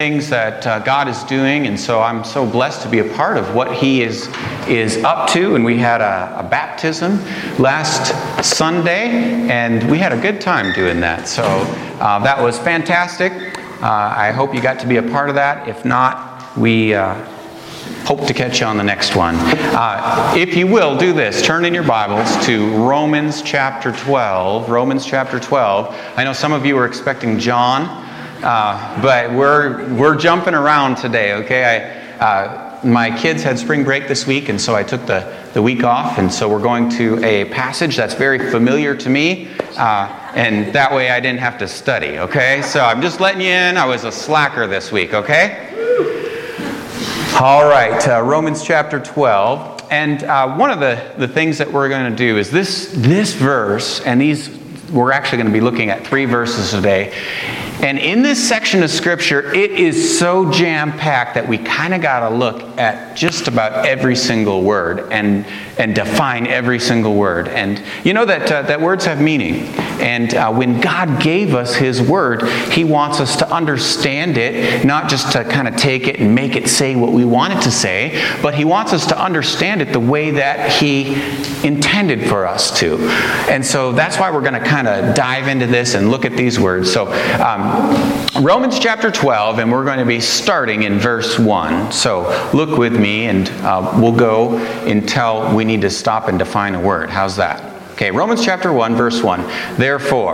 things that God is doing, and so I'm so blessed to be a part of what He is up to. And we had a baptism last Sunday, and we had a good time doing that. So that was fantastic. I hope you got to be a part of that. If not, we hope to catch you on the next one. If you will, do this. Turn in your Bibles to Romans chapter 12. Romans chapter 12. I know some of you are expecting John. But we're jumping around today, okay? My kids had spring break this week, and so I took the week off, and so we're going to a passage that's very familiar to me, and that way I didn't have to study, okay? So I'm just letting you in. I was a slacker this week, okay? All right, Romans chapter 12, and one of the things that we're going to do is this verse, and we're actually going to be looking at 3 verses today. And in this section of Scripture, it is so jam-packed that we kind of got to look at just about every single word and define every single word. And you know that words have meaning. And when God gave us His Word, He wants us to understand it, not just to kind of take it and make it say what we want it to say, but He wants us to understand it the way that He intended for us to. And so that's why we're going to kind of dive into this and look at these words. So Romans chapter 12, and we're going to be starting in verse 1. So look with me, and we'll go until we need to stop and define a word. How's that? Okay, Romans chapter 1, verse 1. Therefore,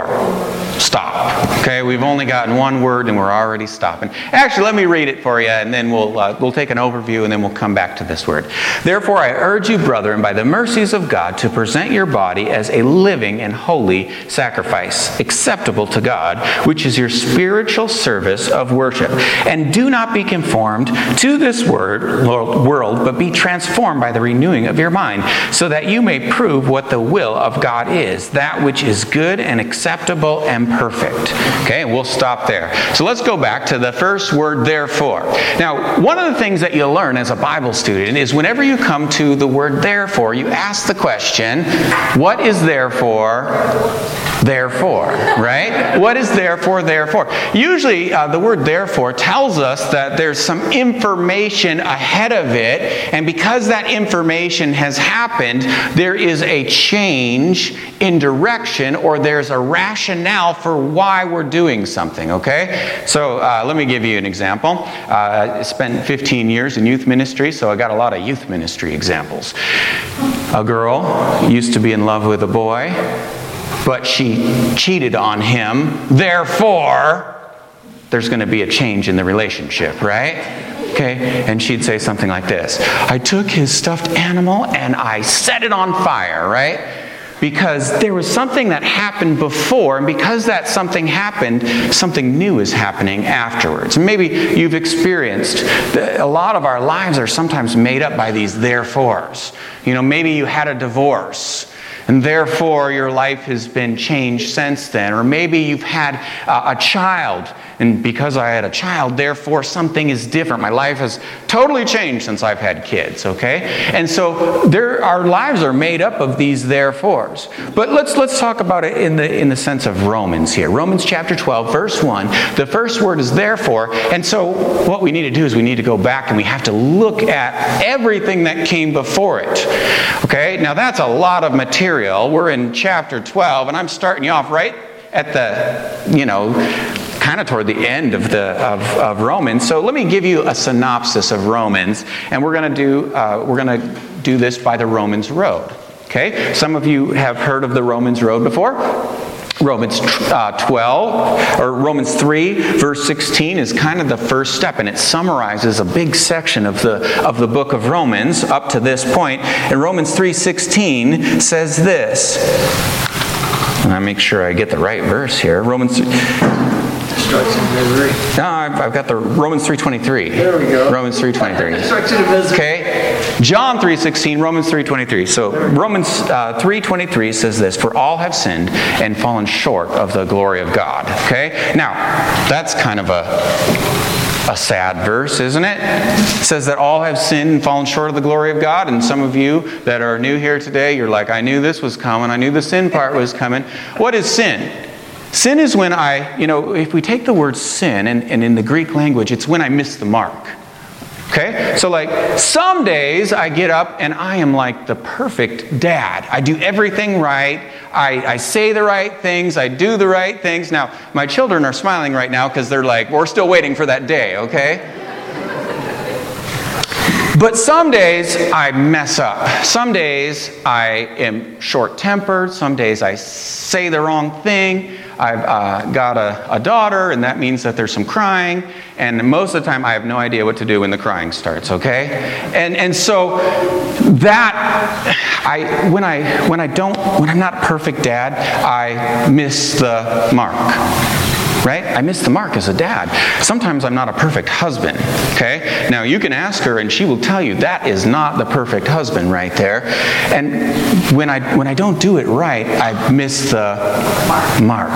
stop. Okay, we've only gotten one word and we're already stopping. Actually, let me read it for you, and then we'll take an overview, and then we'll come back to this word. Therefore, I urge you, brethren, by the mercies of God, to present your body as a living and holy sacrifice, acceptable to God, which is your spiritual service of worship. And do not be conformed to this world, but be transformed by the renewing of your mind, so that you may prove what the will of God is, that which is good and acceptable and perfect. Okay, we'll stop there. So let's go back to the first word, therefore. Now, one of the things that you'll learn as a Bible student is whenever you come to the word therefore, you ask the question, what is therefore? Therefore, right? What is therefore? Usually, the word therefore tells us that there's some information ahead of it, and because that information has happened, there is a change in direction, or there's a rationale for why we're doing something, okay? So let me give you an example. I spent 15 years in youth ministry, so I got a lot of youth ministry examples. A girl used to be in love with a boy, but she cheated on him. Therefore, there's going to be a change in the relationship, right? Okay, and she'd say something like this. I took his stuffed animal and I set it on fire, right? Because there was something that happened before, and because that something happened, something new is happening afterwards. Maybe you've experienced, a lot of our lives are sometimes made up by these therefores. You know, maybe you had a divorce, and therefore your life has been changed since then. Or maybe you've had a child, and because I had a child, therefore something is different. My life has totally changed since I've had kids, okay? And so our lives are made up of these therefores. But let's talk about it in the sense of Romans here. Romans chapter 12, verse 1. The first word is therefore. And so what we need to do is we need to go back and we have to look at everything that came before it. Okay? Now that's a lot of material. We're in chapter 12, and I'm starting you off right at the, kind of toward the end of Romans. So let me give you a synopsis of Romans, and we're going to do this by the Romans Road. Okay? Some of you have heard of the Romans Road before. Romans 12 or Romans 3 verse 16 is kind of the first step, and it summarizes a big section of the book of Romans up to this point. And Romans 3:16 says this. And I make sure I get the right verse here. Romans. No, I've got the Romans 3:23. There we go. Romans 3:23. Okay. John 3:16, Romans 3:23. So Romans 3:23 says this: "For all have sinned and fallen short of the glory of God." Okay. Now that's kind of a sad verse, isn't it? It says that all have sinned and fallen short of the glory of God. And some of you that are new here today, you're like, I knew this was coming. I knew the sin part was coming. What is sin? Sin is when if we take the word sin, and in the Greek language, it's when I miss the mark. Okay? So like some days I get up and I am like the perfect dad. I do everything right. I say the right things. I do the right things. Now, my children are smiling right now because they're like, we're still waiting for that day, okay? But some days I mess up. Some days I am short-tempered. Some days I say the wrong thing. I've got a daughter, and that means that there's some crying. And most of the time I have no idea what to do when the crying starts, okay? And so that, when I'm not a perfect dad, I miss the mark. Right? I miss the mark as a dad. Sometimes I'm not a perfect husband. Okay? Now you can ask her and she will tell you that is not the perfect husband right there. And when I don't do it right, I miss the mark.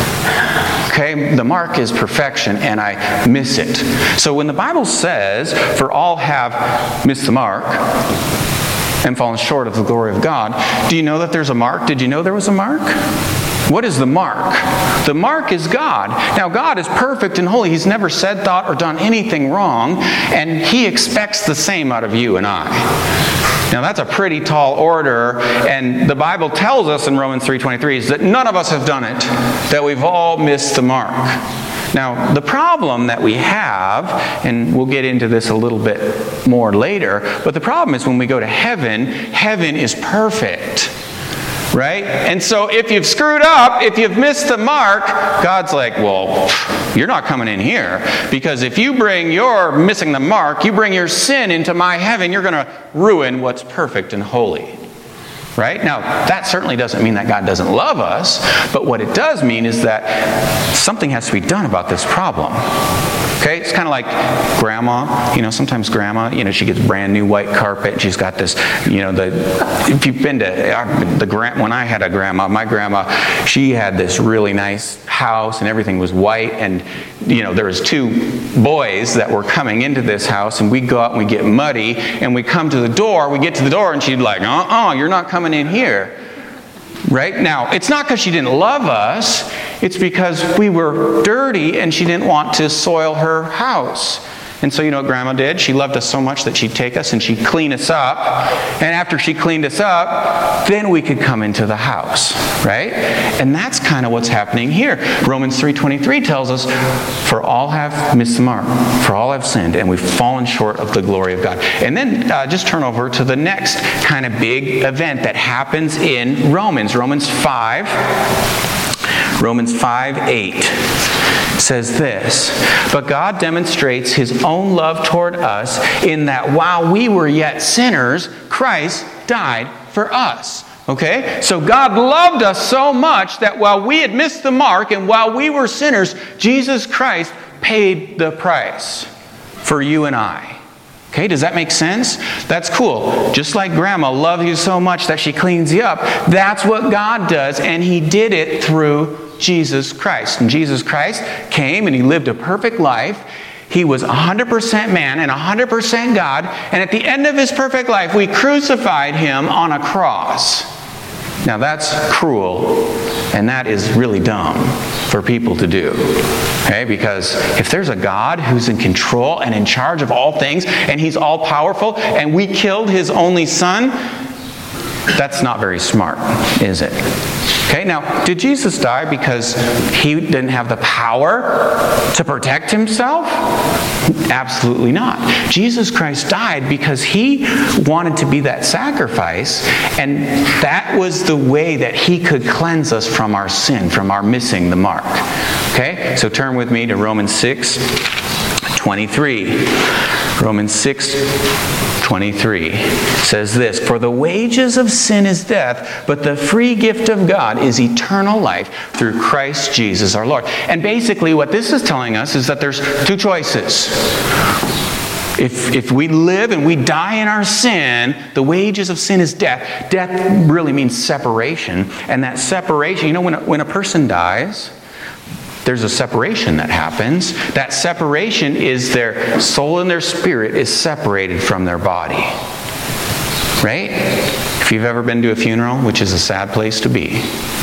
Okay? The mark is perfection and I miss it. So when the Bible says, for all have missed the mark and fallen short of the glory of God, do you know that there's a mark? Did you know there was a mark? What is the mark? The mark is God. Now, God is perfect and holy. He's never said, thought, or done anything wrong, and He expects the same out of you and I. Now, that's a pretty tall order, and the Bible tells us in Romans 3:23 is that none of us have done it, that we've all missed the mark. Now, the problem that we have, and we'll get into this a little bit more later, but the problem is when we go to heaven, heaven is perfect. Right? And so if you've screwed up, if you've missed the mark, God's like, well, you're not coming in here. Because if you bring your missing the mark, you bring your sin into my heaven, you're going to ruin what's perfect and holy. Right? Now, that certainly doesn't mean that God doesn't love us, but what it does mean is that something has to be done about this problem. Okay? It's kind of like grandma. Sometimes grandma, she gets brand new white carpet and she's got this, if you've been to when I had a grandma, my grandma, she had this really nice house and everything was white, and there was two boys that were coming into this house, and we go out and we get muddy and we come to the door, we get to the door and she'd like, you're not coming in here. Right? Now, it's not because she didn't love us. It's because we were dirty and she didn't want to soil her house. And so you know what Grandma did? She loved us so much that she'd take us and she'd clean us up. And after she cleaned us up, then we could come into the house. Right? And that's kind of what's happening here. Romans 3:23 tells us, for all have missed the mark, for all have sinned, and we've fallen short of the glory of God. And then just turn over to the next kind of big event that happens in Romans 5. Romans 5:8 says this, but God demonstrates His own love toward us in that while we were yet sinners, Christ died for us. Okay? So God loved us so much that while we had missed the mark and while we were sinners, Jesus Christ paid the price for you and I. Okay, does that make sense? That's cool. Just like Grandma loves you so much that she cleans you up, that's what God does, and He did it through Jesus Christ. And Jesus Christ came and He lived a perfect life. He was 100% man and 100% God, and at the end of His perfect life, we crucified Him on a cross. Now that's cruel, and that is really dumb for people to do. Okay, because if there's a God who's in control and in charge of all things, and He's all powerful, and we killed His only Son, that's not very smart, is it? Okay, now, did Jesus die because He didn't have the power to protect Himself? Absolutely not. Jesus Christ died because He wanted to be that sacrifice, and that was the way that He could cleanse us from our sin, from our missing the mark. Okay, so turn with me to Romans 6:23. Romans 6:23 says this, for the wages of sin is death, but the free gift of God is eternal life through Christ Jesus our Lord. And basically what this is telling us is that there's two choices. If we live and we die in our sin, the wages of sin is death. Death really means separation. And that separation, when a person dies, there's a separation that happens. That separation is their soul and their spirit is separated from their body. Right? If you've ever been to a funeral, which is a sad place to be,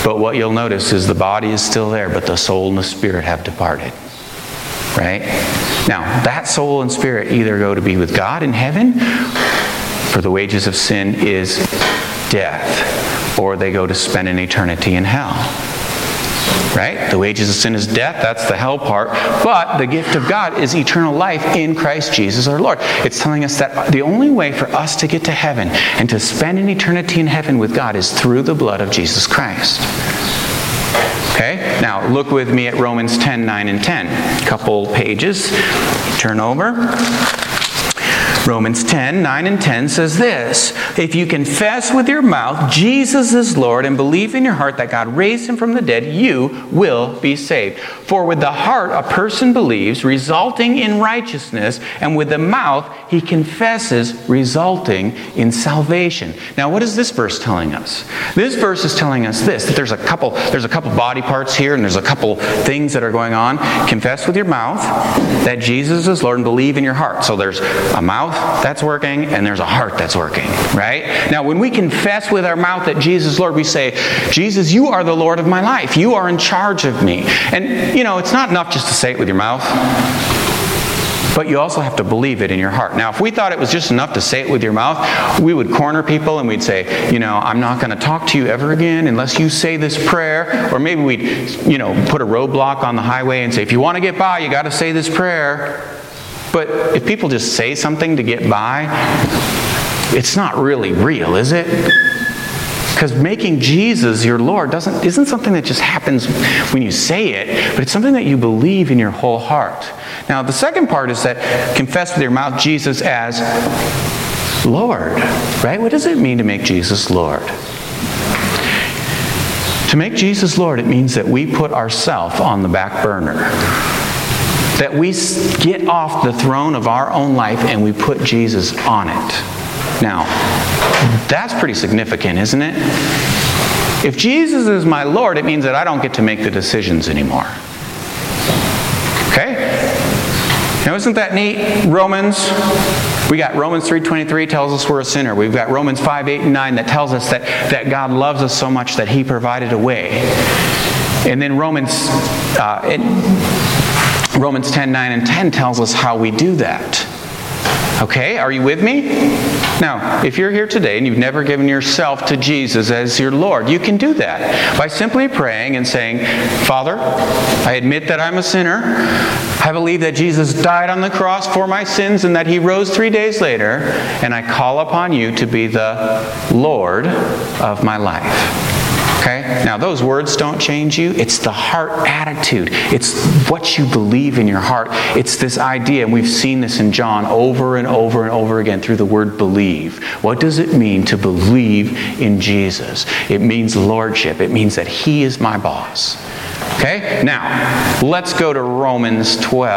But what you'll notice is the body is still there, but the soul and the spirit have departed. Right? Now, that soul and spirit either go to be with God in heaven, for the wages of sin is death, or they go to spend an eternity in hell. Right? The wages of sin is death. That's the hell part. But the gift of God is eternal life in Christ Jesus our Lord. It's telling us that the only way for us to get to heaven and to spend an eternity in heaven with God is through the blood of Jesus Christ. Okay? Now, look with me at Romans 10, 9, and 10. A couple pages. Turn over. Romans 10, 9 and 10 says this, if you confess with your mouth Jesus is Lord and believe in your heart that God raised him from the dead, you will be saved. For with the heart a person believes, resulting in righteousness, and with the mouth he confesses, resulting in salvation. Now, what is this verse telling us? This verse is telling us this, that there's a couple body parts here, and there's a couple things that are going on. Confess with your mouth that Jesus is Lord and believe in your heart. So there's a mouth that's working, and there's a heart that's working, right? Now, when we confess with our mouth that Jesus is Lord, we say, Jesus, you are the Lord of my life. You are in charge of me. And, it's not enough just to say it with your mouth, but you also have to believe it in your heart. Now, if we thought it was just enough to say it with your mouth, we would corner people and we'd say, I'm not going to talk to you ever again unless you say this prayer. Or maybe we'd, put a roadblock on the highway and say, if you want to get by, you got to say this prayer. But if people just say something to get by, it's not really real, is it? Because making Jesus your Lord isn't something that just happens when you say it, but it's something that you believe in your whole heart. Now, the second part is that confess with your mouth Jesus as Lord, right? What does it mean to make Jesus Lord? To make Jesus Lord, it means that we put ourselves on the back burner. That we get off the throne of our own life and we put Jesus on it. Now, that's pretty significant, isn't it? If Jesus is my Lord, it means that I don't get to make the decisions anymore. Okay? Now, isn't that neat? We got Romans 3:23 tells us we're a sinner. We've got Romans 5, 8, and 9 that tells us that God loves us so much that he provided a way. And then Romans 10, 9, and 10 tells us how we do that. Okay, are you with me? Now, if you're here today and you've never given yourself to Jesus as your Lord, you can do that by simply praying and saying, Father, I admit that I'm a sinner. I believe that Jesus died on the cross for my sins and that he rose 3 days later, and I call upon you to be the Lord of my life. Okay? Now, those words don't change you. It's the heart attitude. It's what you believe in your heart. It's this idea, and we've seen this in John over and over and over again through the word believe. What does it mean to believe in Jesus? It means lordship. It means that he is my boss. Okay? Now, let's go to Romans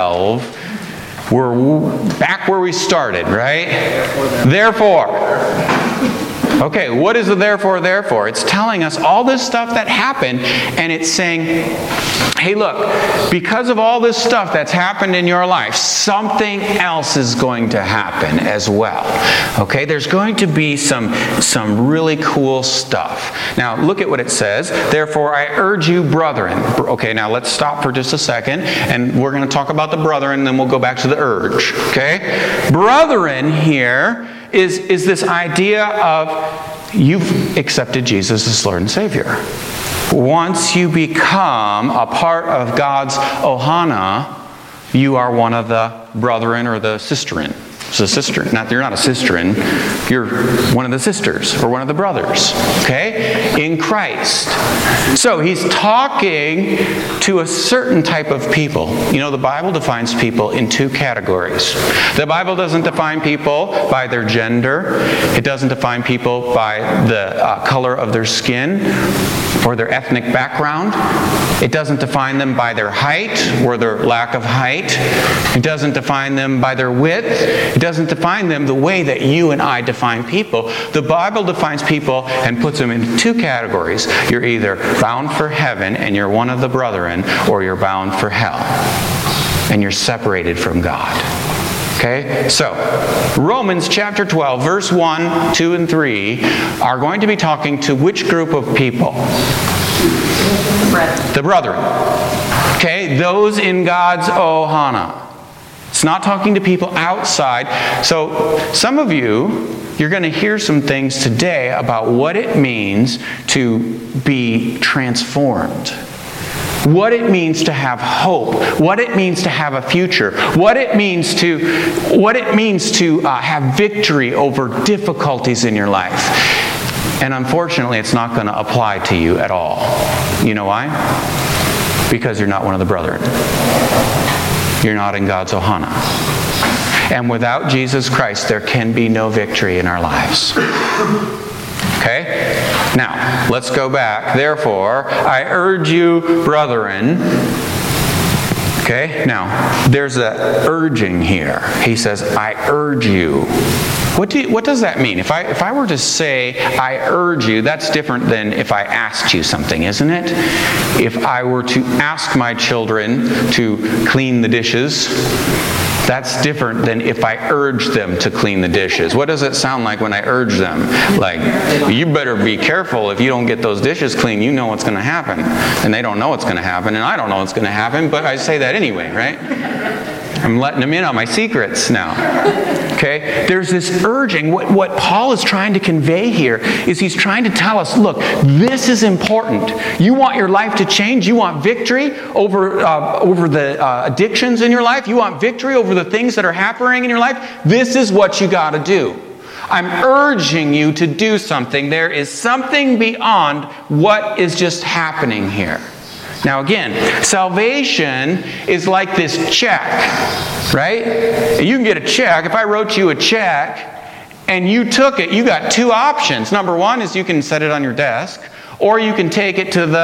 12. We're back where we started, right? Therefore. Okay, what is the therefore? It's telling us all this stuff that happened, and it's saying, hey, look, because of all this stuff that's happened in your life, something else is going to happen as well. Okay, there's going to be some really cool stuff. Now, look at what it says. Therefore, I urge you, brethren. Okay, now let's stop for just a second, and we're going to talk about the brethren, and then we'll go back to the urge. Okay? Brethren here is this idea of you've accepted Jesus as Lord and Savior. Once you become a part of God's ohana, you are one of the brethren or the sisterin. It's a sister. You're not a sisterin. You're one of the sisters or one of the brothers. Okay? In Christ. So he's talking to a certain type of people. The Bible defines people in two categories. The Bible doesn't define people by their gender. It doesn't define people by the color of their skin or their ethnic background. It doesn't define them by their height or their lack of height. It doesn't define them by their width. It doesn't define them the way that you and I define people. The Bible defines people and puts them into two categories. You're either bound for heaven and you're one of the brethren, or you're bound for hell and you're separated from God. Okay? So, Romans chapter 12, verse 1, 2, and 3 are going to be talking to which group of people? The brethren. Okay, those in God's ohana. It's not talking to people outside. So some of you're going to hear some things today about what it means to be transformed. What it means to have hope. What it means to have a future. What it means to have victory over difficulties in your life. And unfortunately, it's not going to apply to you at all. You know why? Because you're not one of the brethren. You're not in God's ohana. And without Jesus Christ, there can be no victory in our lives. Okay? Now, let's go back. Therefore, I urge you, brethren. Okay? Now, there's a urging here. He says, I urge you. What does that mean? If I were to say, I urge you, that's different than if I asked you something, isn't it? If I were to ask my children to clean the dishes, that's different than if I urge them to clean the dishes. What does it sound like when I urge them? Like, you better be careful if you don't get those dishes clean. You know what's going to happen. And they don't know what's going to happen, and I don't know what's going to happen, but I say that anyway, right? I'm letting them in on my secrets now. Okay? There's this urging. What Paul is trying to convey here is he's trying to tell us, look, this is important. You want your life to change? You want victory over the addictions in your life? You want victory over the things that are happening in your life? This is what you got to do. I'm urging you to do something. There is something beyond what is just happening here. Now again, salvation is like this check, right? You can get a check. If I wrote you a check and you took it, you got two options. Number one is you can set it on your desk, or you can take it to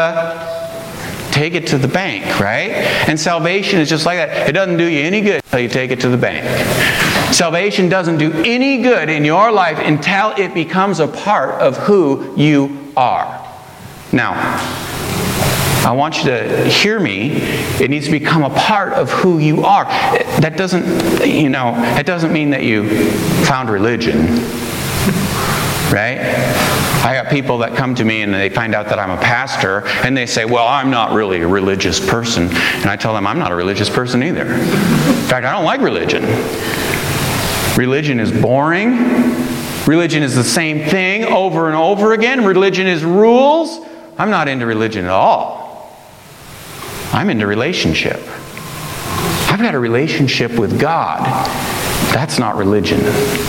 the bank, right? And salvation is just like that. It doesn't do you any good until you take it to the bank. Salvation doesn't do any good in your life until it becomes a part of who you are. Now, I want you to hear me. It needs to become a part of who you are. That doesn't mean that you found religion, right? I got people that come to me and they find out that I'm a pastor and they say, well, I'm not really a religious person. And I tell them I'm not a religious person either. In fact, I don't like religion. Religion is boring. Religion is the same thing over and over again. Religion is rules. I'm not into religion at all. I'm into relationship. I've got a relationship with God. That's not religion.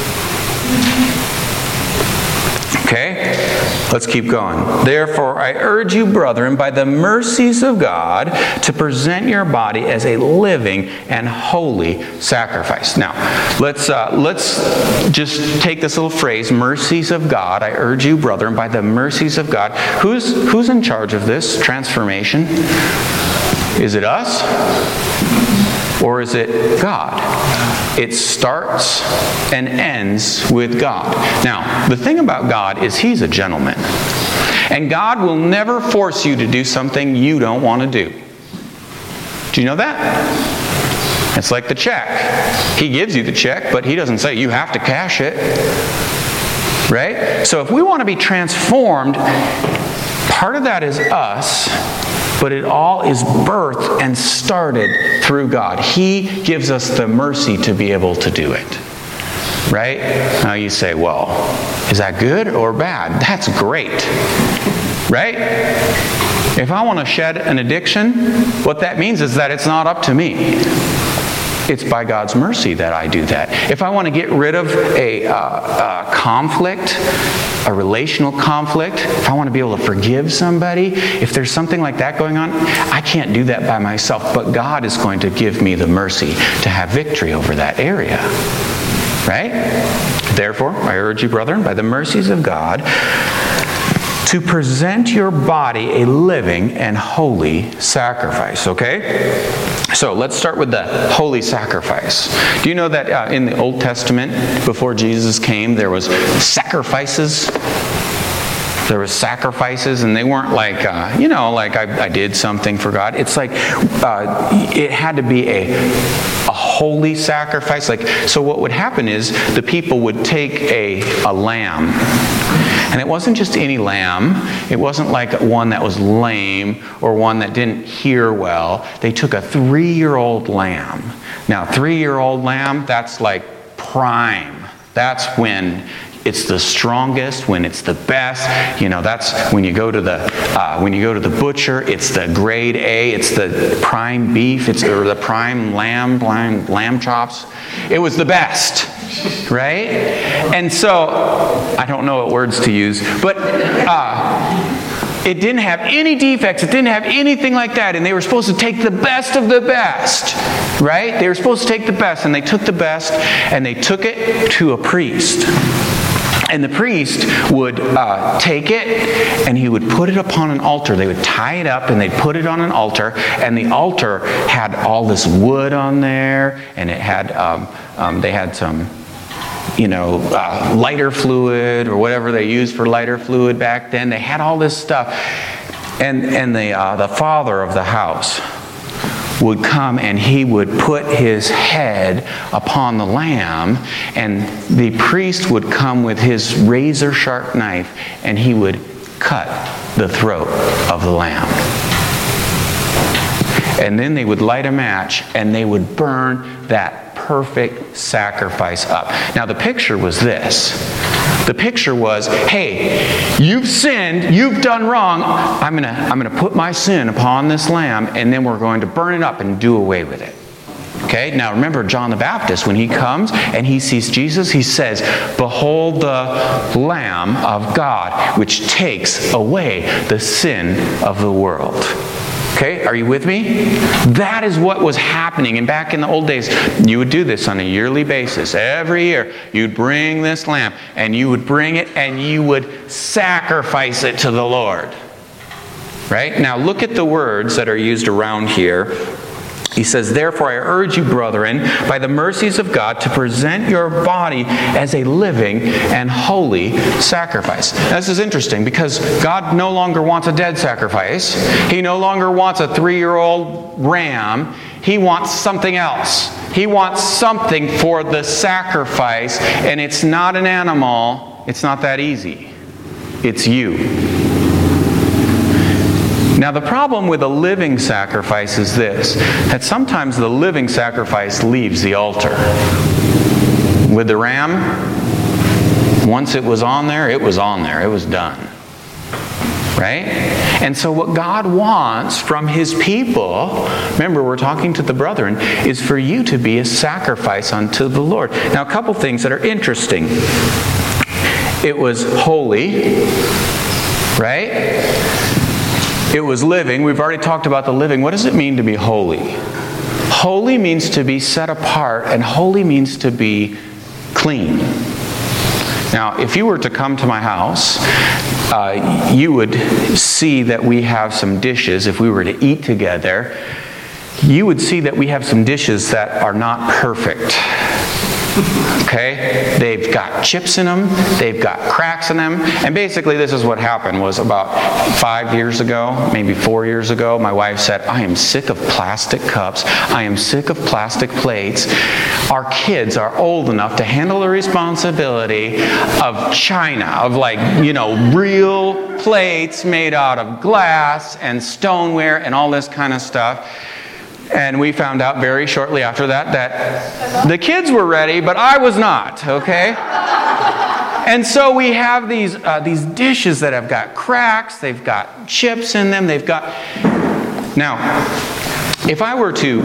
Okay? Let's keep going. Therefore, I urge you, brethren, by the mercies of God, to present your body as a living and holy sacrifice. Now, let's just take this little phrase, mercies of God. I urge you, brethren, by the mercies of God. Who's in charge of this transformation? Is it us? Or is it God? It starts and ends with God. Now, the thing about God is He's a gentleman. And God will never force you to do something you don't want to do. Do you know that? It's like the check. He gives you the check, but He doesn't say you have to cash it. Right? So if we want to be transformed, part of that is us. But it all is birthed and started through God. He gives us the mercy to be able to do it. Right? Now you say, well, is that good or bad? That's great. Right? If I want to shed an addiction, what that means is that it's not up to me. It's by God's mercy that I do that. If I want to get rid of a conflict, a relational conflict, if I want to be able to forgive somebody, if there's something like that going on, I can't do that by myself, but God is going to give me the mercy to have victory over that area. Right? Therefore, I urge you, brethren, by the mercies of God, to present your body a living and holy sacrifice. Okay? So let's start with the holy sacrifice. Do you know that in the Old Testament, before Jesus came, there was sacrifices? There was sacrifices, and they weren't like, like I did something for God. It's like it had to be a holy sacrifice. So what would happen is the people would take a lamb. And it wasn't just any lamb. It wasn't like one that was lame or one that didn't hear well. They took a 3-year-old lamb. Now, 3-year-old lamb, that's like prime. That's when it's the strongest, when it's the best. That's when you go to the butcher. It's the grade A. It's the prime beef. Or the prime lamb chops. It was the best, right? And so I don't know what words to use, but it didn't have any defects. It didn't have anything like that. And they were supposed to take the best of the best, right? They were supposed to take the best, and they took the best, and they took it to a priest. And the priest would take it, and he would put it upon an altar. They would tie it up, and they'd put it on an altar. And the altar had all this wood on there, and it had they had some, lighter fluid or whatever they used for lighter fluid back then. They had all this stuff, and the father of the house would come, and he would put his head upon the lamb, and the priest would come with his razor-sharp knife, and he would cut the throat of the lamb. And then they would light a match, and they would burn that perfect sacrifice up. Now, the picture was this. The picture was, hey, you've sinned, you've done wrong. I'm gonna put my sin upon this lamb, and then we're going to burn it up and do away with it. Okay, now remember John the Baptist, when he comes and he sees Jesus, he says, "Behold the Lamb of God, which takes away the sin of the world." Okay, are you with me? That is what was happening. And back in the old days, you would do this on a yearly basis. Every year, you'd bring this lamb, and you would bring it, and you would sacrifice it to the Lord. Right? Now look at the words that are used around here. He says, "Therefore I urge you, brethren, by the mercies of God, to present your body as a living and holy sacrifice." Now, this is interesting because God no longer wants a dead sacrifice. He no longer wants a 3-year-old ram. He wants something else. He wants something for the sacrifice, and it's not an animal. It's not that easy. It's you. Now, the problem with a living sacrifice is this, that sometimes the living sacrifice leaves the altar. With the ram, once it was on there, it was on there. It was done. Right? And so what God wants from His people, remember we're talking to the brethren, is for you to be a sacrifice unto the Lord. Now, a couple things that are interesting. It was holy, right? It was living. We've already talked about the living. What does it mean to be holy? Holy means to be set apart, and holy means to be clean. Now, if you were to come to my house, you would see that we have some dishes. If we were to eat together, you would see that we have some dishes that are not perfect. Okay? They've got chips in them, they've got cracks in them, and basically this is what happened. Was about 5 years ago, maybe 4 years ago, my wife said, "I am sick of plastic cups, I am sick of plastic plates. Our kids are old enough to handle the responsibility of china, of real plates made out of glass and stoneware and all this kind of stuff." And we found out very shortly after that the kids were ready, but I was not, okay? And so we have these dishes that have got cracks, they've got chips in them, they've got... Now, if I were to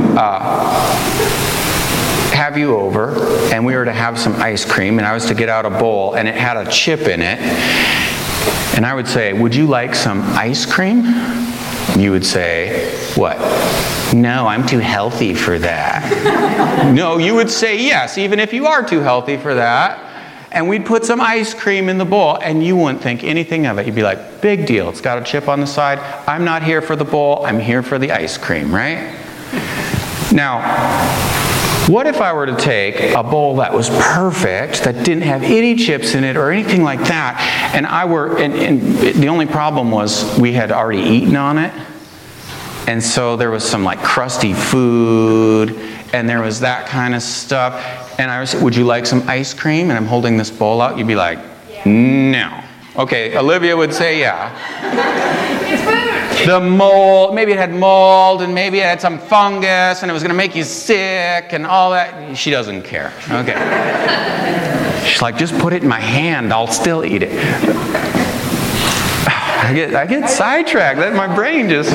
have you over, and we were to have some ice cream, and I was to get out a bowl, and it had a chip in it, and I would say, "Would you like some ice cream?" You would say, what? "No, I'm too healthy for that." No, you would say yes, even if you are too healthy for that. And we'd put some ice cream in the bowl, and you wouldn't think anything of it. You'd be like, "Big deal, it's got a chip on the side. I'm not here for the bowl, I'm here for the ice cream," right? Now, what if I were to take a bowl that was perfect, that didn't have any chips in it or anything like that, and the only problem was we had already eaten on it? And so there was some like crusty food, and there was that kind of stuff. And I was, would you like some ice cream? And I'm holding this bowl out. You'd be like, no. Okay, Olivia would say, yeah. It's food. The mold, maybe it had mold, and maybe it had some fungus, and it was going to make you sick, and all that. She doesn't care. Okay. She's like, just put it in my hand. I'll still eat it. I get sidetracked. That my brain just...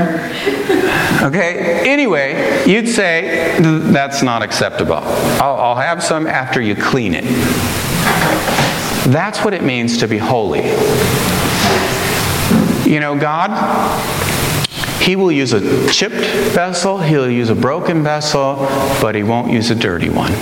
Okay. Anyway, you'd say, that's not acceptable. I'll have some after you clean it. That's what it means to be holy. You know, God, He will use a chipped vessel, He'll use a broken vessel, but He won't use a dirty one.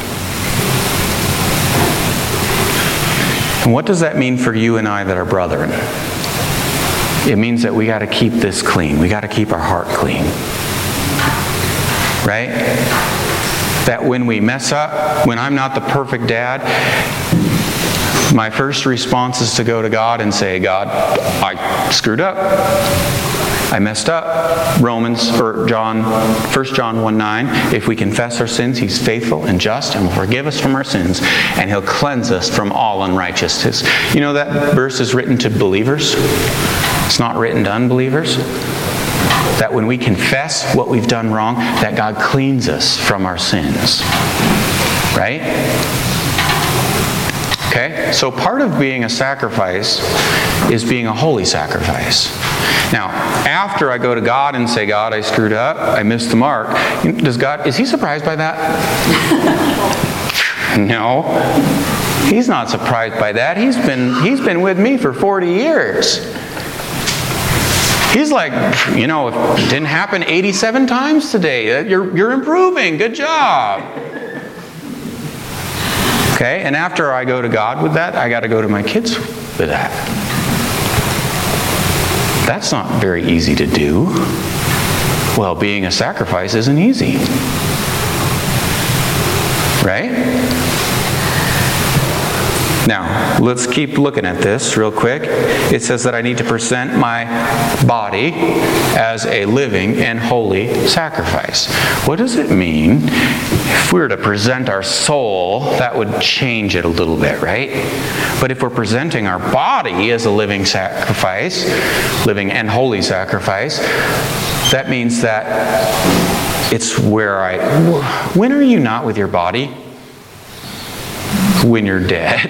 And what does that mean for you and I that are brethren? It means that we got to keep this clean. We got to keep our heart clean. Right? That when we mess up, when I'm not the perfect dad, my first response is to go to God and say, God, I screwed up. I messed up. 1 John 1:9, if we confess our sins, He's faithful and just and will forgive us from our sins, and He'll cleanse us from all unrighteousness. You know that verse is written to believers. It's not written to unbelievers. That when we confess what we've done wrong, that God cleans us from our sins. Right? Okay? So part of being a sacrifice is being a holy sacrifice. Now, after I go to God and say, God, I screwed up, I missed the mark, is He surprised by that? No. He's not surprised by that. He's been with me for 40 years. He's like, you know, it didn't happen 87 times today. You're improving. Good job. Okay, and after I go to God with that, I got to go to my kids with that. That's not very easy to do. Well, being a sacrifice isn't easy. Right? Now, let's keep looking at this real quick. It says that I need to present my body as a living and holy sacrifice. What does it mean? If we were to present our soul, that would change it a little bit, right? But if we're presenting our body as a living sacrifice, living and holy sacrifice, that means that it's where when are you not with your body? When you're dead.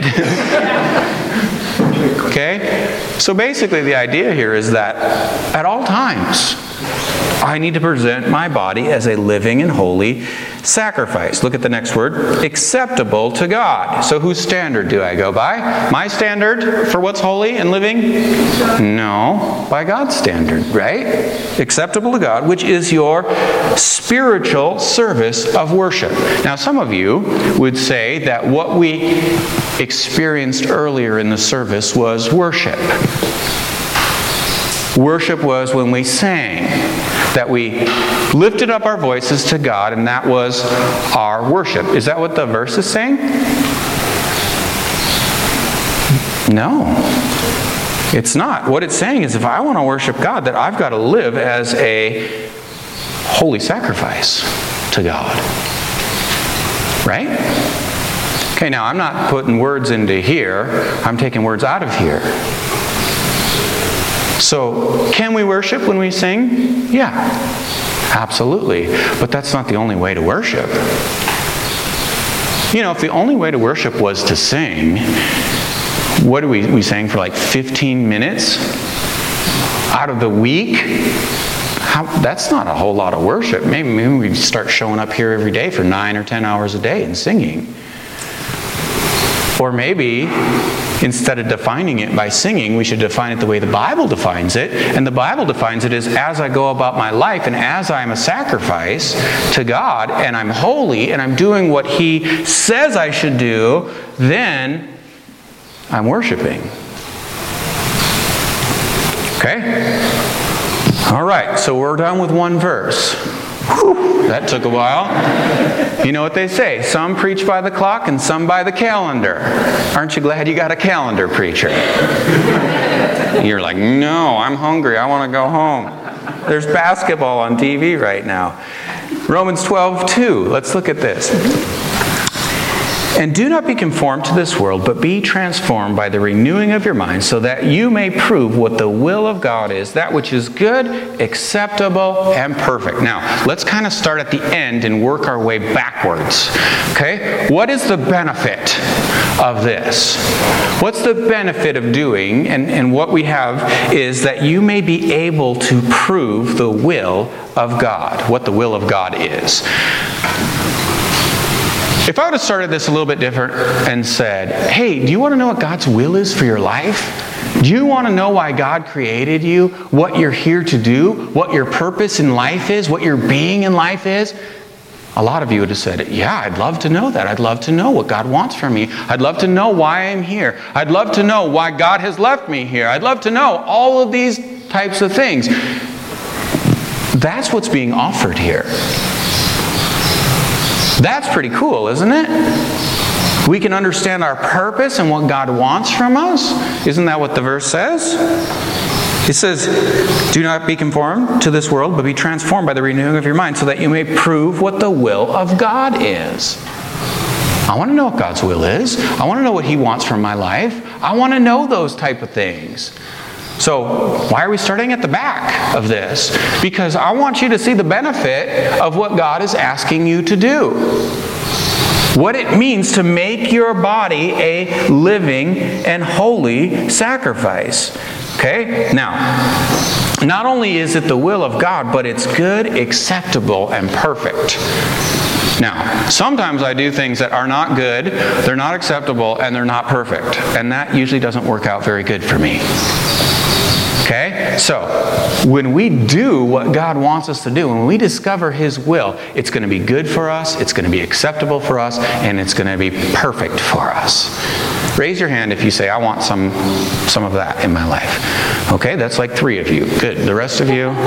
Okay? So basically the idea here is that at all times, I need to present my body as a living and holy sacrifice. Look at the next word. Acceptable to God. So whose standard do I go by? My standard for what's holy and living? No. By God's standard, right? Acceptable to God, which is your spiritual service of worship. Now, some of you would say that what we experienced earlier in the service was worship. Worship was when we sang, that we lifted up our voices to God, and that was our worship. Is that what the verse is saying? No. It's not. What it's saying is if I want to worship God, that I've got to live as a holy sacrifice to God. Right? Okay, now I'm not putting words into here. I'm taking words out of here. So, can we worship when we sing? Yeah, absolutely. But that's not the only way to worship. You know, if the only way to worship was to sing, what do we sang for like 15 minutes out of the week? That's not a whole lot of worship. Maybe we start showing up here every day for 9 or 10 hours a day and singing. Or maybe, instead of defining it by singing, we should define it the way the Bible defines it. And the Bible defines it as I go about my life and as I'm a sacrifice to God and I'm holy and I'm doing what He says I should do, then I'm worshiping. Okay? All right, so we're done with one verse. Whew, that took a while. You know what they say, some preach by the clock and some by the calendar. Aren't you glad you got a calendar preacher? You're like, no, I'm hungry, I want to go home. There's basketball on TV right now. Romans 12:2. Let's look at this. And do not be conformed to this world, but be transformed by the renewing of your mind, so that you may prove what the will of God is, that which is good, acceptable, and perfect. Now, let's kind of start at the end and work our way backwards. Okay? What is the benefit of this? What's the benefit of doing? And what we have is that you may be able to prove the will of God, what the will of God is. If I would have started this a little bit different and said, hey, do you want to know what God's will is for your life? Do you want to know why God created you? What you're here to do? What your purpose in life is? What your being in life is? A lot of you would have said, yeah, I'd love to know that. I'd love to know what God wants from me. I'd love to know why I'm here. I'd love to know why God has left me here. I'd love to know all of these types of things. That's what's being offered here. That's pretty cool, isn't it? We can understand our purpose and what God wants from us. Isn't that what the verse says? It says, do not be conformed to this world, but be transformed by the renewing of your mind, so that you may prove what the will of God is. I want to know what God's will is. I want to know what He wants from my life. I want to know those type of things. So, why are we starting at the back of this? Because I want you to see the benefit of what God is asking you to do. What it means to make your body a living and holy sacrifice. Okay? Now, not only is it the will of God, but it's good, acceptable, and perfect. Now, sometimes I do things that are not good, they're not acceptable, and they're not perfect. And that usually doesn't work out very good for me. Okay? So, when we do what God wants us to do, when we discover His will, it's going to be good for us, it's going to be acceptable for us, and it's going to be perfect for us. Raise your hand if you say, I want some of that in my life. Okay, that's like 3 of you. Good. The rest of you?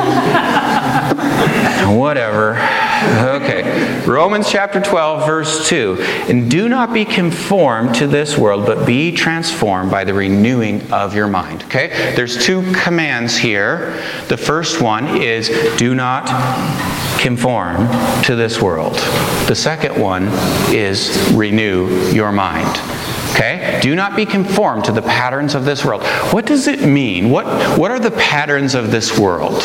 Whatever. Okay. Romans chapter 12, verse 2. And do not be conformed to this world, but be transformed by the renewing of your mind. Okay? There's 2 commands here. The first one is do not conform to this world. The second one is renew your mind. Okay? Do not be conformed to the patterns of this world. What does it mean? What are the patterns of this world?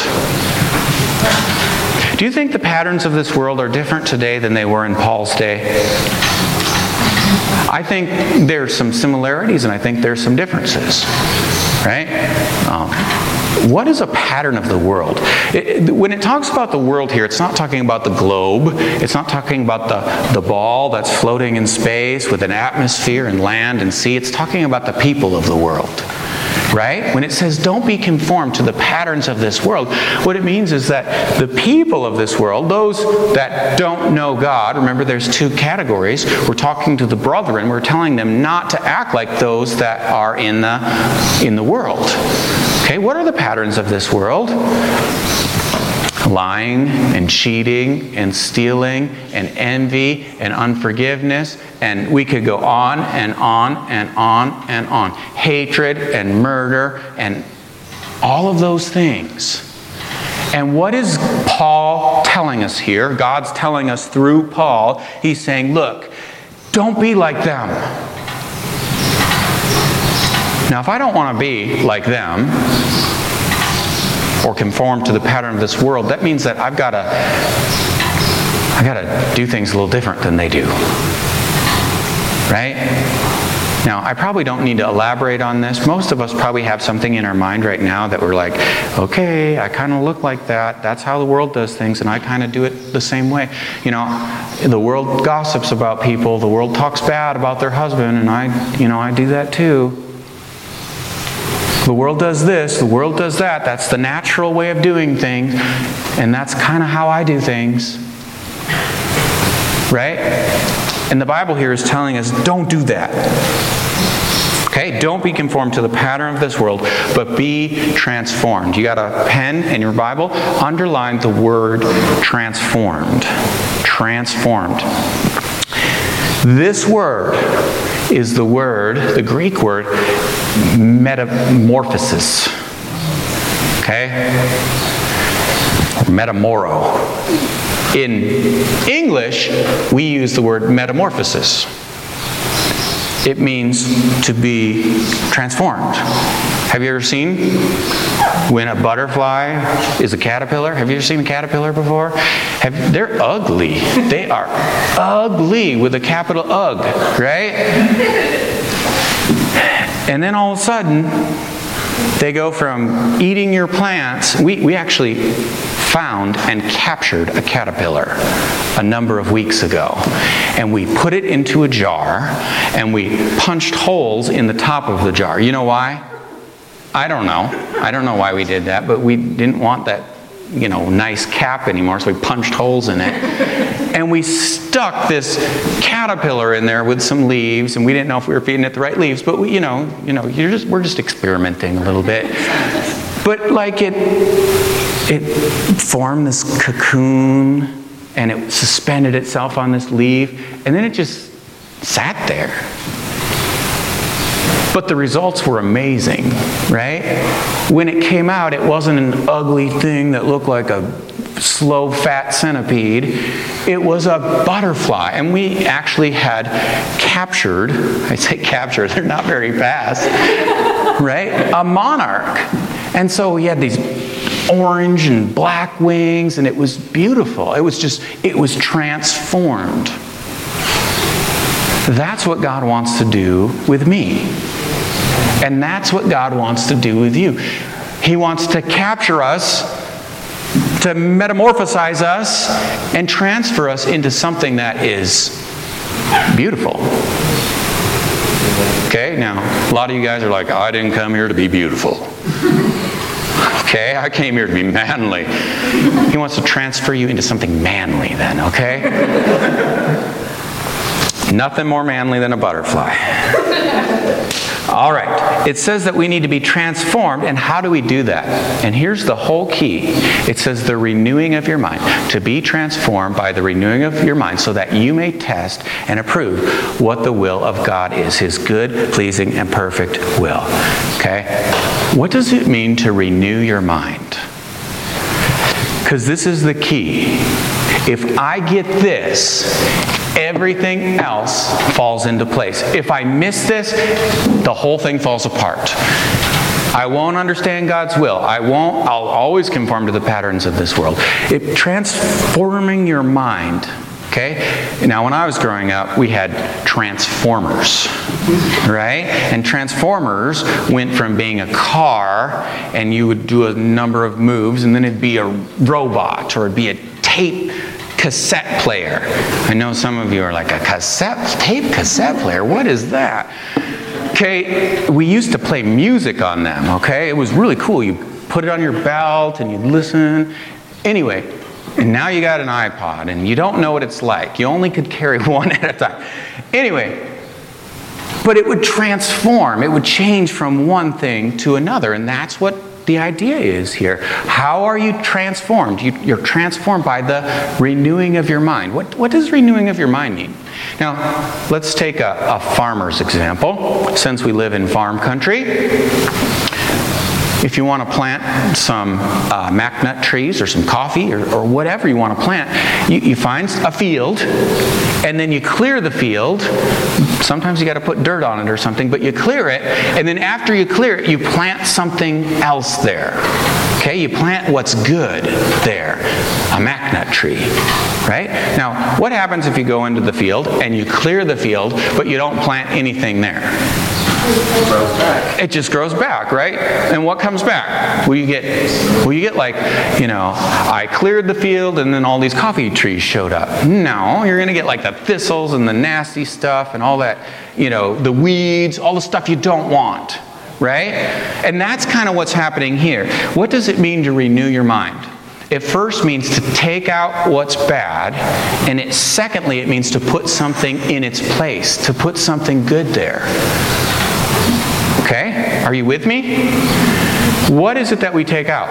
Do you think the patterns of this world are different today than they were in Paul's day? I think there's some similarities and I think there's some differences. Right? What is a pattern of the world? When it talks about the world here, it's not talking about the globe. It's not talking about the ball that's floating in space with an atmosphere and land and sea. It's talking about the people of the world. Right? When it says don't be conformed to the patterns of this world, what it means is that the people of this world, those that don't know God, remember there's 2 categories. We're talking to the brethren. We're telling them not to act like those that are in the world. Okay, what are the patterns of this world? Lying and cheating and stealing and envy and unforgiveness, and we could go on and on and on and on. Hatred and murder and all of those things. And what is Paul telling us here? God's telling us through Paul. He's saying, look, don't be like them. Now, if I don't want to be like them, or conform to the pattern of this world, that means that I've got to do things a little different than they do. Right? Now, I probably don't need to elaborate on this. Most of us probably have something in our mind right now that we're like, okay, I kind of look like that. That's how the world does things, and I kind of do it the same way. You know, the world gossips about people. The world talks bad about their husband, and I do that too. The world does this, the world does that. That's the natural way of doing things. And that's kind of how I do things. Right? And the Bible here is telling us, don't do that. Okay? Don't be conformed to the pattern of this world, but be transformed. You got a pen in your Bible? Underline the word transformed. Transformed. This word is the Greek word, metamorphosis. Okay? metamoro. In English, we use the word metamorphosis. It means to be transformed. Have you ever seen when a butterfly is a caterpillar? Have you ever seen a caterpillar before? They're ugly. They are ugly with a capital UG, right? And then all of a sudden, they go from eating your plants. We actually found and captured a caterpillar a number of weeks ago. And we put it into a jar, and we punched holes in the top of the jar. You know why? I don't know. I don't know why we did that, but we didn't want that, nice cap anymore, so we punched holes in it. And we stuck this caterpillar in there with some leaves, and we didn't know if we were feeding it the right leaves, but we're just experimenting a little bit. But it formed this cocoon, and it suspended itself on this leaf, and then it just sat there. But the results were amazing, right? When it came out, it wasn't an ugly thing that looked like a slow, fat centipede. It was a butterfly. And we actually had captured, I say captured, they're not very fast, right? A monarch. And so we had these orange and black wings, and it was beautiful. It was transformed. That's what God wants to do with me. And that's what God wants to do with you. He wants to capture us, to metamorphosize us, and transfer us into something that is beautiful. Okay, now, a lot of you guys are like, I didn't come here to be beautiful. Okay, I came here to be manly. He wants to transfer you into something manly then, okay? Nothing more manly than a butterfly. All right. It says that we need to be transformed, and how do we do that? And here's the whole key. It says the renewing of your mind. To be transformed by the renewing of your mind so that you may test and approve what the will of God is, His good, pleasing, and perfect will. Okay? What does it mean to renew your mind? Because this is the key. If I get this, everything else falls into place. If I miss this, the whole thing falls apart. I won't understand God's will. I'll always conform to the patterns of this world. Transforming your mind. Okay? Now, when I was growing up, we had Transformers, right? And Transformers went from being a car, and you would do a number of moves, and then it'd be a robot, or it'd be a cassette player. I know some of you are like, tape cassette player? What is that? Okay, we used to play music on them, okay? It was really cool. You put it on your belt, and you'd listen. Anyway, and now you got an iPod, and you don't know what it's like. You only could carry one at a time. Anyway, but it would transform. It would change from one thing to another, and that's what the idea is here. How are you transformed? You're transformed by the renewing of your mind. What does renewing of your mind mean? Now, let's take a farmer's example, since we live in farm country. If you want to plant some mac nut trees or some coffee or whatever you want to plant, you find a field, and then you clear the field. Sometimes you got to put dirt on it or something, but you clear it, and then after you clear it, you plant something else there. Okay, you plant what's good there, a mac nut tree, right? Now, what happens if you go into the field and you clear the field, but you don't plant anything there? It just grows back, right? And what comes back? Will you get like, I cleared the field and then all these coffee trees showed up? No, you're going to get like the thistles and the nasty stuff and all that, the weeds, all the stuff you don't want, right? And that's kind of what's happening here. What does it mean to renew your mind? It first means to take out what's bad, and secondly, it means to put something in its place, to put something good there. Okay? Are you with me? What is it that we take out?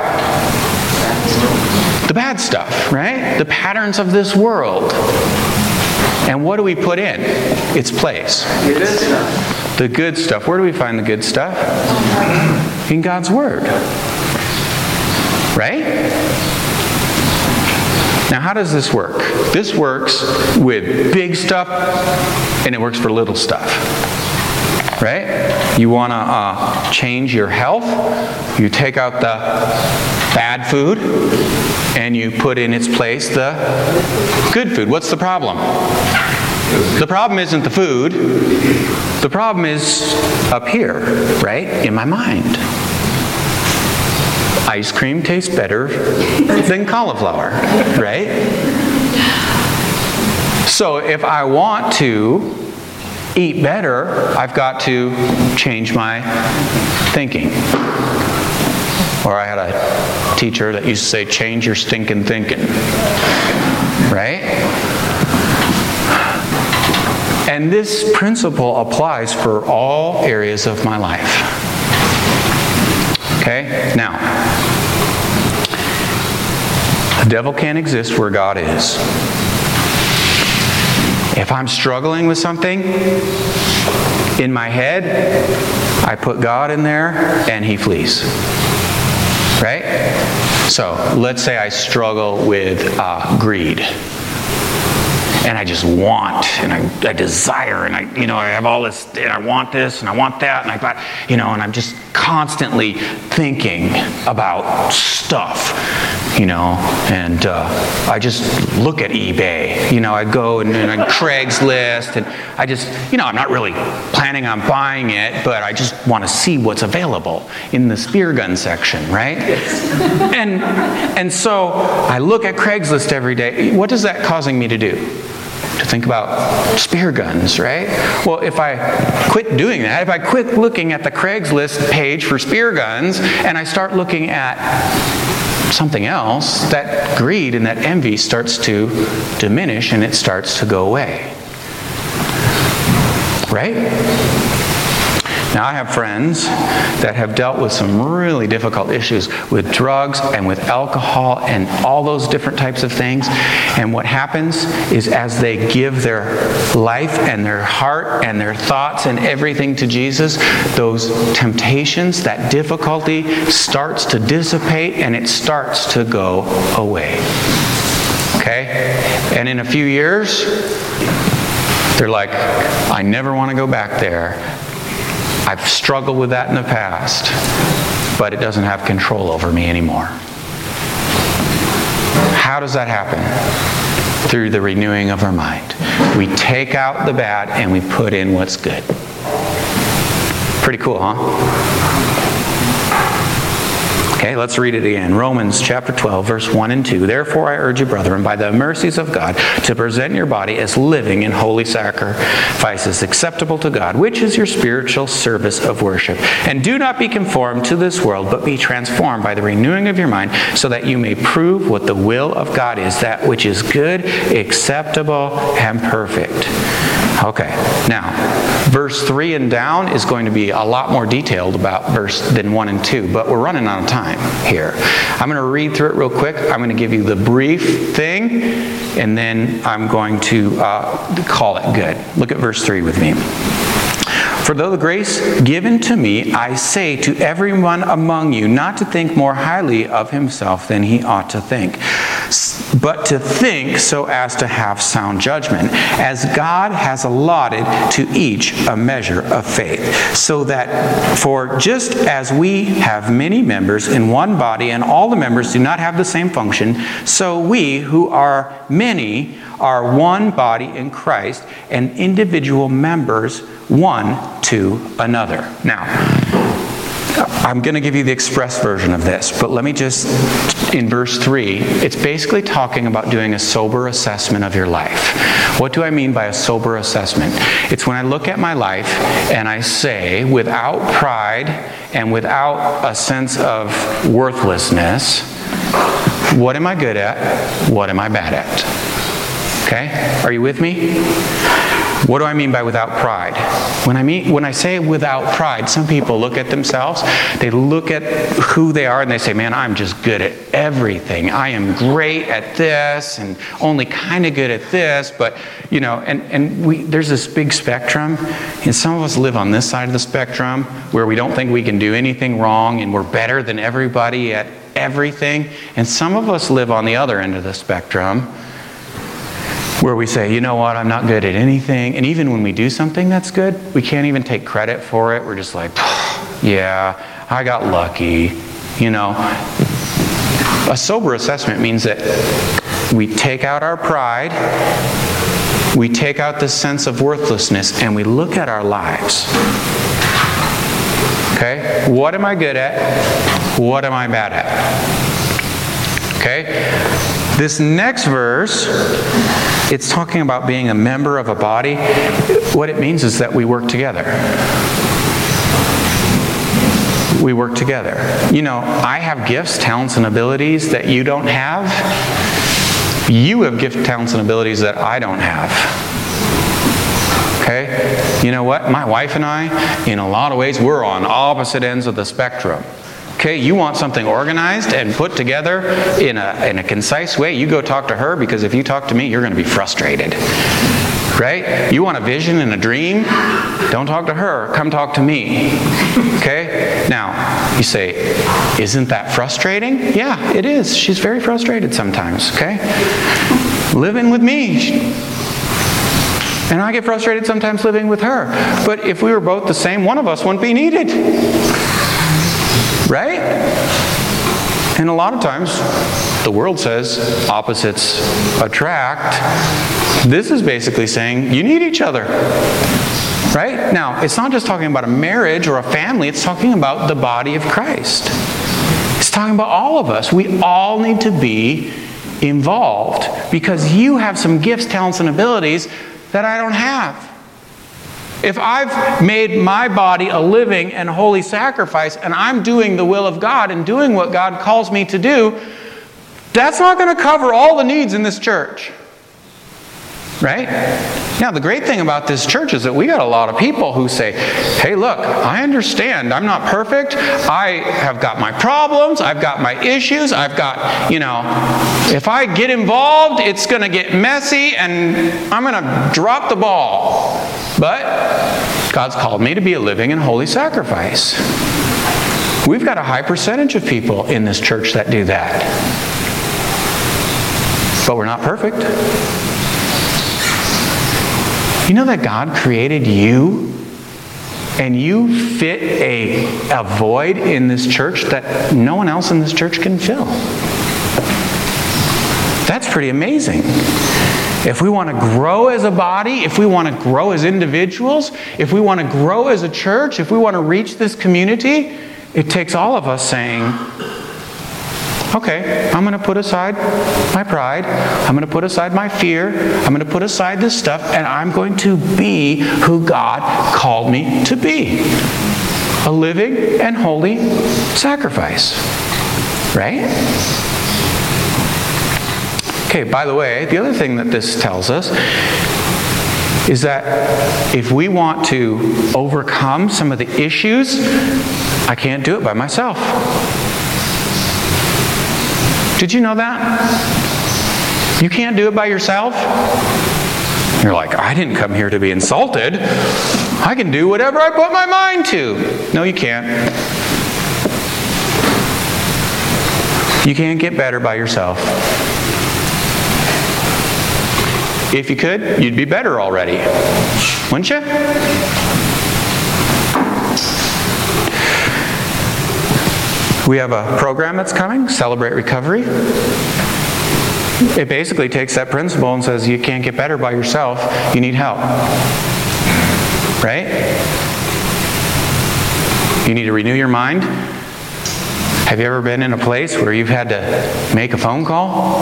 The bad stuff, right? The patterns of this world. And what do we put in its place? The good stuff. The good stuff. Where do we find the good stuff? In God's Word. Right? Now, how does this work? This works with big stuff, and it works for little stuff. Right? You want to change your health, you take out the bad food, and you put in its place the good food. What's the problem? The problem isn't the food. The problem is up here, right? In my mind. Ice cream tastes better than cauliflower, right? So if I want to eat better, I've got to change my thinking. Or I had a teacher that used to say, change your stinking thinking. Right? And this principle applies for all areas of my life. Okay? Now, the devil can't exist where God is. If I'm struggling with something in my head, I put God in there and he flees. Right? So let's say I struggle with greed. And I just want, and I desire, and I have all this, and I want this, and I want that, and and I'm just constantly thinking about stuff, and I just look at eBay, I go and Craigslist, and I just, I'm not really planning on buying it, but I just want to see what's available in the spear gun section, right? And so I look at Craigslist every day. What is that causing me to do? To think about spear guns, right? Well, if I quit doing that, if I quit looking at the Craigslist page for spear guns and I start looking at something else, that greed and that envy starts to diminish and it starts to go away. Right? Now, I have friends that have dealt with some really difficult issues with drugs and with alcohol and all those different types of things. And what happens is as they give their life and their heart and their thoughts and everything to Jesus, those temptations, that difficulty starts to dissipate and it starts to go away. Okay? And in a few years, they're like, I never want to go back there. I've struggled with that in the past, but it doesn't have control over me anymore. How does that happen? Through the renewing of our mind. We take out the bad and we put in what's good. Pretty cool, huh? Okay, let's read it again. Romans chapter 12, verse 1 and 2. Therefore I urge you, brethren, by the mercies of God, to present your body as living and holy sacrifices, acceptable to God, which is your spiritual service of worship. And do not be conformed to this world, but be transformed by the renewing of your mind, so that you may prove what the will of God is, that which is good, acceptable, and perfect. Okay, now, verse 3 and down is going to be a lot more detailed about than 1 and 2, but we're running out of time here. I'm going to read through it real quick. I'm going to give you the brief thing, and then I'm going to call it good. Look at verse 3 with me. For though the grace given to me, I say to everyone among you, not to think more highly of himself than he ought to think, but to think so as to have sound judgment, as God has allotted to each a measure of faith. So that, for just as we have many members in one body, and all the members do not have the same function, so we who are many are one body in Christ, and individual members one to another. Now, I'm going to give you the express version of this, but let me just, in verse 3, it's basically talking about doing a sober assessment of your life. What do I mean by a sober assessment? It's when I look at my life and I say, without pride and without a sense of worthlessness, what am I good at? What am I bad at? Okay? Are you with me? What do I mean by without pride? When I say without pride, some people look at themselves, they look at who they are and they say, man, I'm just good at everything. I am great at this and only kind of good at this, but there's this big spectrum, and some of us live on this side of the spectrum where we don't think we can do anything wrong and we're better than everybody at everything. And some of us live on the other end of the spectrum, where we say, you know what, I'm not good at anything. And even when we do something that's good, we can't even take credit for it. We're just like, yeah, I got lucky. You know, a sober assessment means that we take out our pride, we take out this sense of worthlessness, and we look at our lives. Okay? What am I good at? What am I bad at? Okay? This next verse, it's talking about being a member of a body. What it means is that we work together. We work together. You know, I have gifts, talents, and abilities that you don't have. You have gifts, talents, and abilities that I don't have. Okay? You know what? My wife and I, in a lot of ways, we're on opposite ends of the spectrum. Okay, you want something organized and put together in a concise way, you go talk to her, because if you talk to me, you're going to be frustrated. Right? You want a vision and a dream? Don't talk to her. Come talk to me. Okay? Now, you say, isn't that frustrating? Yeah, it is. She's very frustrated sometimes. Okay? Living with me. And I get frustrated sometimes living with her. But if we were both the same, one of us wouldn't be needed. Right? And a lot of times, the world says opposites attract. This is basically saying you need each other. Right? Now, it's not just talking about a marriage or a family, it's talking about the body of Christ. It's talking about all of us. We all need to be involved because you have some gifts, talents, and abilities that I don't have. If I've made my body a living and holy sacrifice and I'm doing the will of God and doing what God calls me to do, that's not going to cover all the needs in this church. Right? Now, the great thing about this church is that we got a lot of people who say, hey, look, I understand. I'm not perfect. I have got my problems. I've got my issues. I've got, if I get involved, it's going to get messy and I'm going to drop the ball. But God's called me to be a living and holy sacrifice. We've got a high percentage of people in this church that do that. But we're not perfect. You know that God created you and you fit a void in this church that no one else in this church can fill. That's pretty amazing. If we want to grow as a body, if we want to grow as individuals, if we want to grow as a church, if we want to reach this community, it takes all of us saying, okay, I'm going to put aside my pride. I'm going to put aside my fear. I'm going to put aside this stuff, and I'm going to be who God called me to be. A living and holy sacrifice. Right? Okay, by the way, the other thing that this tells us is that if we want to overcome some of the issues, I can't do it by myself. Did you know that? You can't do it by yourself? You're like, I didn't come here to be insulted. I can do whatever I put my mind to. No, you can't. You can't get better by yourself. If you could, you'd be better already. Wouldn't you? We have a program that's coming, Celebrate Recovery. It basically takes that principle and says you can't get better by yourself, you need help. Right? You need to renew your mind. Have you ever been in a place where you've had to make a phone call?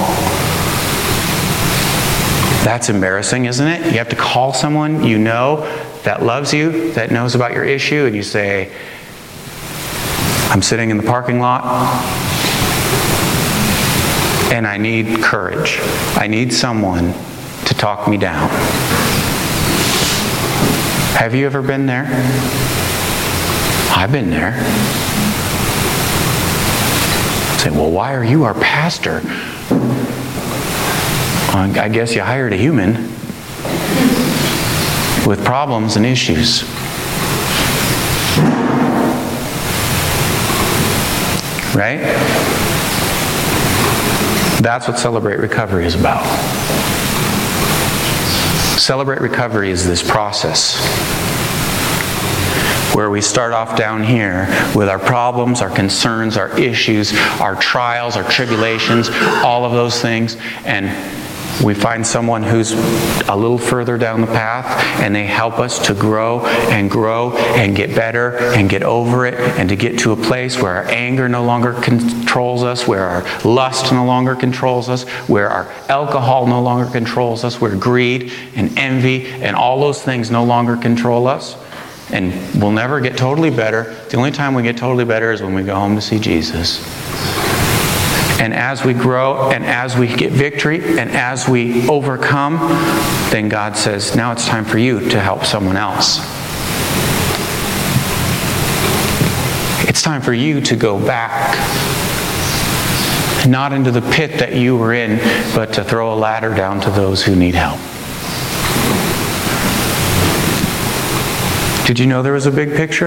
That's embarrassing, isn't it? You have to call someone you know that loves you, that knows about your issue, and you say, I'm sitting in the parking lot and I need courage. I need someone to talk me down. Have you ever been there? I've been there. Say, well, why are you our pastor? I guess you hired a human with problems and issues. Right? That's what Celebrate Recovery is about. Celebrate Recovery is this process where we start off down here with our problems, our concerns, our issues, our trials, our tribulations, all of those things, and we find someone who's a little further down the path, and they help us to grow and get better and get over it, and to get to a place where our anger no longer controls us, where our lust no longer controls us, where our alcohol no longer controls us, where greed and envy and all those things no longer control us. And we'll never get totally better. The only time we get totally better is when we go home to see Jesus. And as we grow, and as we get victory, and as we overcome, then God says, now it's time for you to help someone else. It's time for you to go back, not into the pit that you were in, but to throw a ladder down to those who need help. Did you know there was a big picture?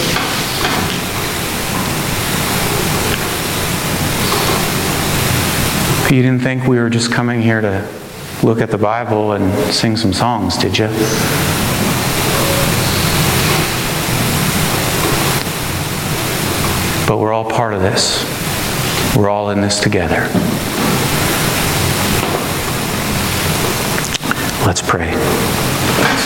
You didn't think we were just coming here to look at the Bible and sing some songs, did you? But we're all part of this. We're all in this together. Let's pray.